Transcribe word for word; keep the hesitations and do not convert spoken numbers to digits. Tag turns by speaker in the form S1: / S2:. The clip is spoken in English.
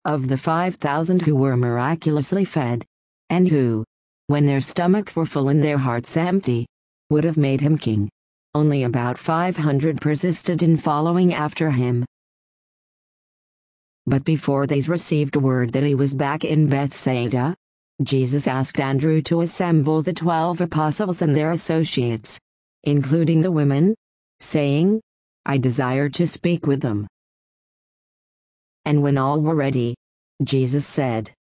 S1: of the five thousand who were miraculously fed, and who, when their stomachs were full and their hearts empty, would have made him king, only about five hundred persisted in following after him. But before these received word that he was back in Bethsaida, Jesus asked Andrew to assemble the twelve apostles and their associates, including the women, saying, "I desire to speak with them." And when all were ready, Jesus said,